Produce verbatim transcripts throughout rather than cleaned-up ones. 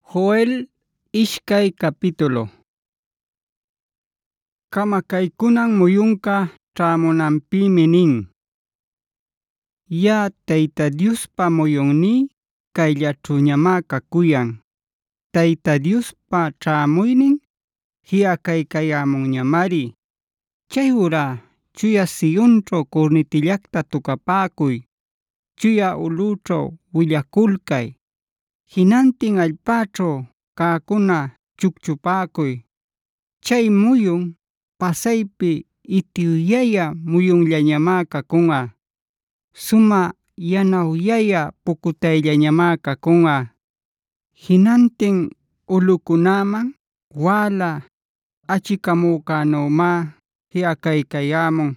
Joel ishkay capítulo. Kamakaykunan muyunka ćhämunanpimi nin: Ya Tayta Diospa muyunní kayllaćhuñamá kakuyan. Tayta Diospa ćhämuynin jiꞌakaykayämunñamari. Chayurá chuya Sionćhu kurnitillakta tukapäkuy, chuya ulꞌućhu willakulkay. Jinantin allpaćhu kaqkuna chukchupäkuy. Chay muyun pasaypi itiyuyyaya muyunllañamá kakunꞌa. Sumaq yanawyaya pukutayllañamá kakunꞌa. Jinantin ulꞌukunaman wäla achikamukänumá jiꞌakaykayämun.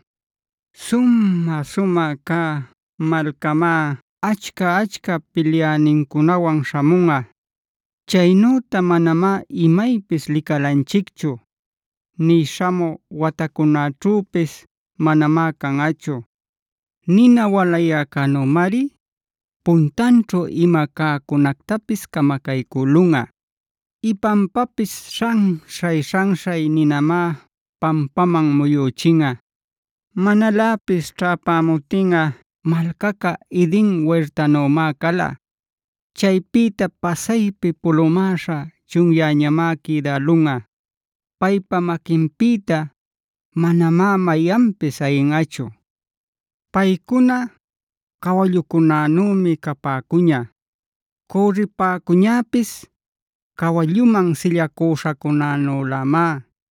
Suma-suma kaq malkamá achka-achka pilyäninkunawan śhamunꞌa. Chaynüta manamá imaypis likalanchikchu, ni śhamuq watakunaćhuupis manamá kanꞌachu. Nina walayäkanumari puntanćhu ima kaqkunactapis kamakaykulunꞌa. Ipanpapis śhanśhay-śhanśhay ninamá pampaman muyuchinꞌa. Manaläpis ćhäpämuptinꞌa malkaqa Eden huertanumá kala. Chaypita pasaypi pulumäśha chunyäñamá kidälunꞌa. Paypa makinpita manamá mayanpis ayinꞌachu. Paykuna kawallukunanumi kapäkuña. Kurripäkuñapis kawalluman sillakuśhakunanulamá.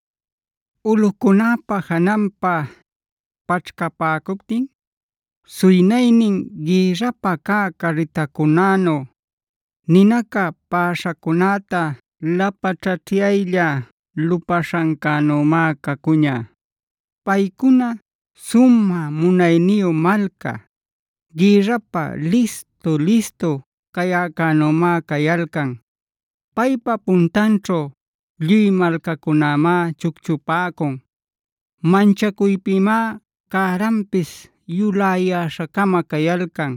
Ulꞌukunapa hananpa paćhkapäkuptin, suynaynin guirrapa kaq karritakunanu ninaka päśhakunata lapaćhatyaylla lupaśhankanumá kakuña. Paykuna suma munayniyu malka, guirrapa listu-listu kayäkanumá kayalkan. Paypa puntanćhu lluy malkakunamá chukchupäkun. Manchakuypimá karampis yulayäśhakama kayalkan.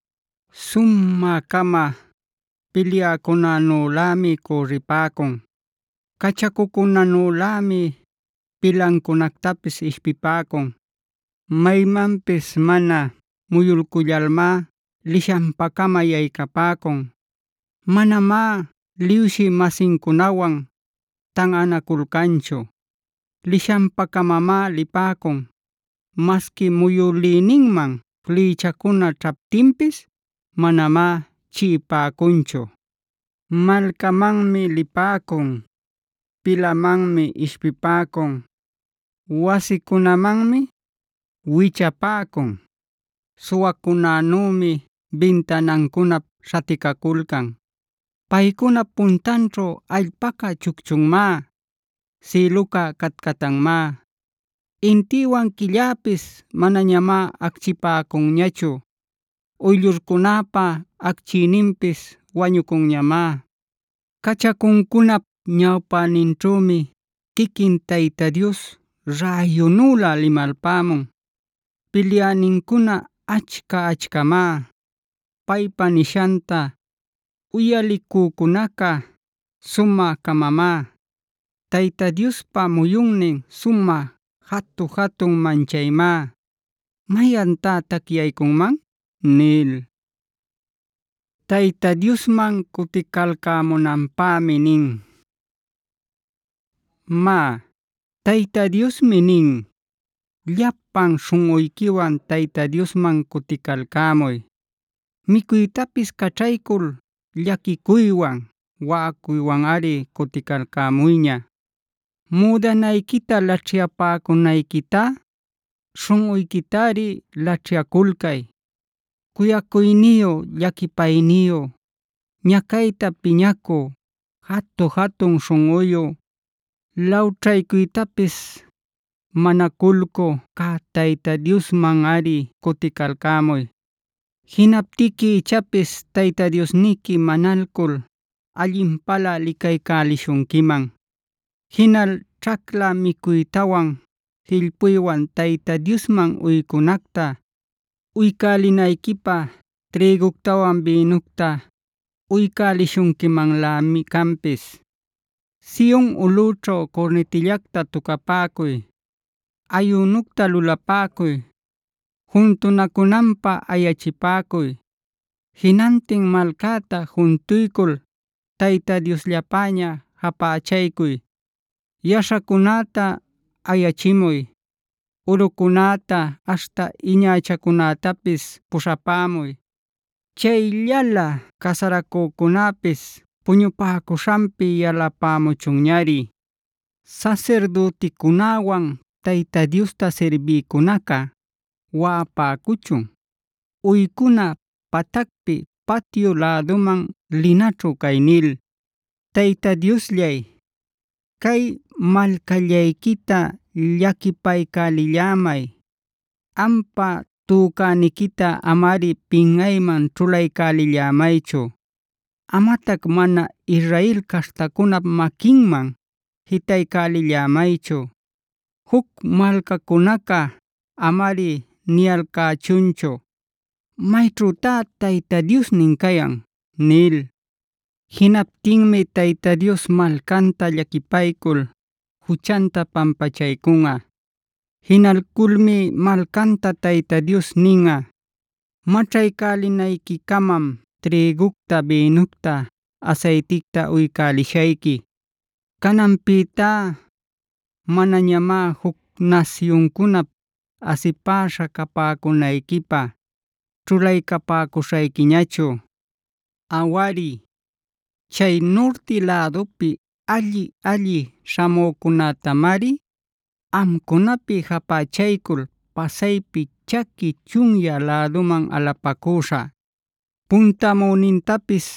Sumakama pilyäkunanulämi kurripäkun. Kachakukunanulämi pilankunactapis ishpipäkun. Maymanpis mana muyulkullalmá lishanpakama yaycapäkun. Manamá liwshi-masinkunawan tanꞌanakulkanchu. Lishanpakamamá lipäkun. Maski muyülïninman flïchakuna ćhaptinpis manamá chiꞌipäkunchu. Malkamanmi lipäkun, pilamanmi ishpipäkun, wasikunamanmi wichapäkun. Suwakunanumi bintanankuna śhatikakulkan. Paykuna puntanćhu allpaqa chukchunmá, ciluqa katkatanmá. Intiwan killäpis manañamá akchipäkunñachu. Uyllurkunapa akchiyninpis wañukunñamá. Kachakuncunap ñawpäninćhuumi kikin Tayta Dios rayunula limalpämun. Pilyäninkuna achka-achkamá. Paypa nishanta uyalikuqkunaqa sumakamamá. Tayta Diospa muyunnin suma hatun-hatun manchaymá. ¿Mayantá takyaykunman? nil. Tayta Diosman kutikalkämunanpämi nin: Má, Tayta Diosmi nin: llapan śhunꞌuykiwan Tayta Diosman kutikalkämuy. Mikuytapis kaćhaykur llakikuywan, waꞌakuywanꞌari kutikalkämuyña. Mudanaykita laćhyapäkunaykitá śhunꞌuykitari laćhyakulkay. Kuyakuyniyu llakipayniyu, ñakayta piñakuq hatun-hatun śhunꞌuyu, lawćhaykuytapis manakulkuq kaq Tayta Diosmanꞌari kutikalkämuy. Jinaptiki ichapis Tayta Diosniqui manalkul allinpala likaykälishunkiman. Hinal ćhakla mikuytawan jillpuywan Tayta Diosman uykunaqta uykälinaykipaq trïgutawan binuqta uykälishunkimanlämi kanpis. Sion ulućhu kurnitillakta tukapäkuy, ayunucta lulapäkuy, juntunakunanpaq ayachipäkuy, jinantin malkata juntuykul Tayta Diosllapaña japächaykuy, yashakunata ayachimuy, urukunata hasta iñachakunatapis pushapämuy. Chayllala kasarakükunapis puñupäkushanpi yalapämuchunñari. Sacerdotikunawan Tayta Diosta sirbiykunaqa wa'apäkuchun, uykuna patacpi patio laduman linaćhu kay nil: Tayta Diosllay, kay malkallaykita llakipaykalillamay. Ampa tükänikita amari pinqayman ćhulaykalillämaychu. Amatac mana Israel castakunap maquinman hitaykalillämaychu. Huk malcacunaqa amari niyalcächunchu: ¿Mayćhütá Tayta Diosnin cayan? nil. Jinaptinmi Tayta Dios malcanta llakipaykul juchanta pampachaykunqa. Jinalkulmi malcanta Tayta Dios ninqa: maćhaykalinaykicamam trïgucta, bïnucta, aceiticta uykälishayki. Kananpïtá manañamá huk nasyuncunap asipäśha kapäkunaykipaq ćhulaykapäkuśhaykiñachu. Awari, chay norte ladupi alli alli śhamükunatamari amkunapi japächaykul pasaypi chaki chunyä laduman alapakuśhä. Puntamünintapis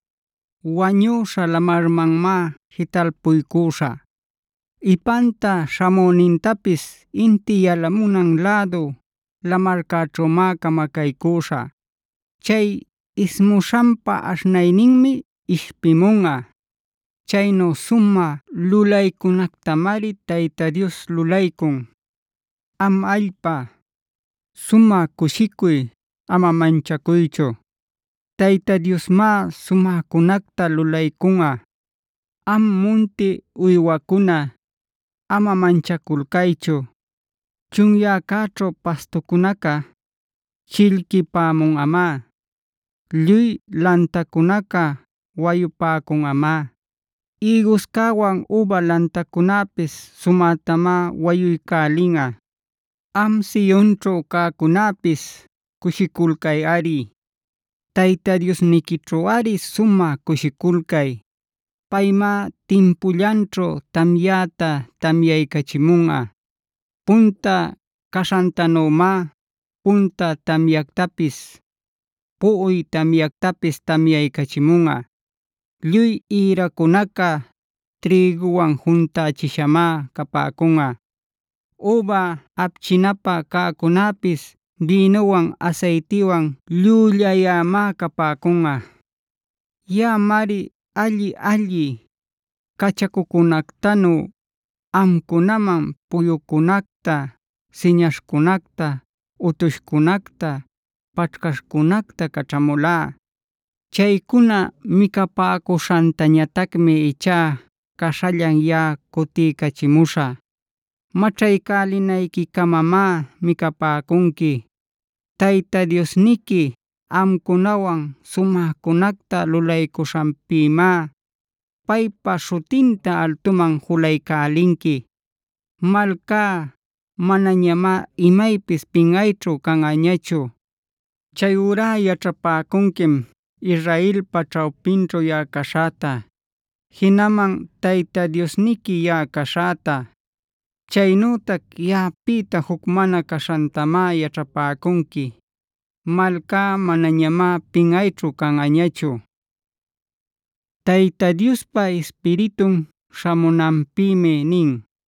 wañüśha lamarmanmá jitalpuykuśhä. Ipanta śhamünintapis inti yalamunan ladu lamarkäćhümá kamakaykuśhä. Chay ismushanpa aśhnayninmi ishpimunqa. Chaynu sumä lulaykunactamari Tayta Dios lulaykun. Am allpa, sumä kushikuy, ama manchakuychu. Tayta Diosmá sumäkunacta lulaykunqa. Am munti uywakuna, ama manchakulkaychu. Chunyäkaćhu pastukunaqa chillkipämunqamá. Lluy lantakunaqa wayupäkunqamá. Higuskawan uva lantakunapis sumätamá wayuykälinqa. Am Sionćhu käkunapis kushikulkay-ari. Tayta Diosnikićhuꞌari sumä kushikulkay. Paymá timpullanćhu tamyäta tamyaykachimunqa. Punta kashantanümá punta tamyaqtapis, puꞌuy tamyaqtapis tamyaykachimunqa. Lluy ïrakunaqa trïguwan juntächishamá kapäkunqa. Uva apchinapaq käkunapis bïnuwan aceitiwan llullayamá kapäkunqa. Yaꞌamari alli alli kachakukunactanu amkunaman puyukunacta, siñaśhkunacta, utushkunacta, paćhkaśhkunacta kachämulá. Chaykuna mikapäkushantañatacmi ichá kashallan yaꞌa kutiykachimuśhä. Maćhaykalinaykicamamá mikapäkunki. Tayta Diosniki amkunawan sumäkunacta lulaykushanpimá paypa śhutinta altuman julaykälinki. Malká manañamá imaypis pinqayćhu kanqañachu. Chayurá yaćhapäkunkim Israelpa ćhawpinćhu yaꞌa kaśhäta, jinaman Tayta Diosniki yaꞌa kaśhäta. Chaynütac yaꞌapïta huk mana kaśhantamá yaćhapäkunki. Malká manañamá pinqayćhu kanqañachu. Tayta Diospa Espiritun śhamunanpimi nin: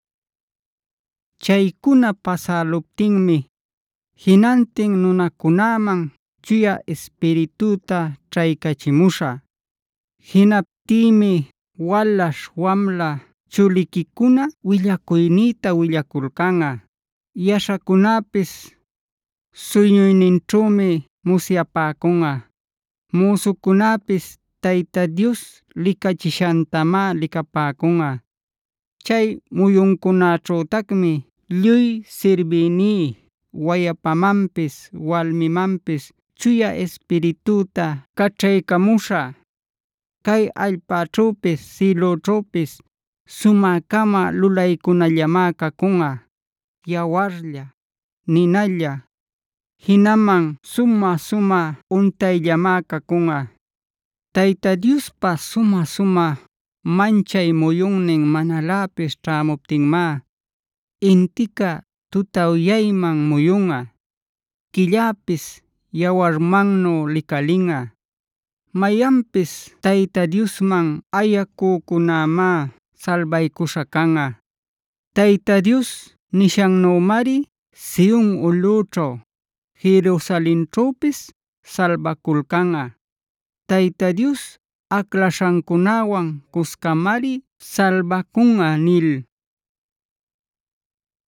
chaykuna pasäluptinmi jinantin nunakunaman Chuya Espirituta ćhaykachimuśhä. Jinaptïmi walaśh wamla chuliquikuna willakuynïta willakulkanqa. Yashakunapis suyñuyninćhuumi musyapäkunqa. Musukunapis Tayta Dios likachishantamá likapäkunꞌa. Chay muyunkunaćhuutakmi lluy sirbïní wayapamanpis walmimanpis Chuya Espirituta kaćhaykamuśhä. Kay allpaćhüpis cilućhüpis sumä-kama lulaykunallamá kakunꞌa, yawarlla, ninalla, jinaman sumä-sumä untayllamá kakunꞌa. Tayta Diospa sumä-sumä manchay muyunnin manaläpis ćhämuptinmá intica tutawyayman muyunꞌa, killäpis yawarmannu likalinꞌa. Mayanpis Tayta Diosman ayacücunämá salbaykuśha kanꞌa. Tayta Dios nishannümari Sion ulꞌućhu, Jerusalenćhüpis salbakulkanꞌa. Tayta Dios aclashankunawan kuskamari salbakunꞌa nil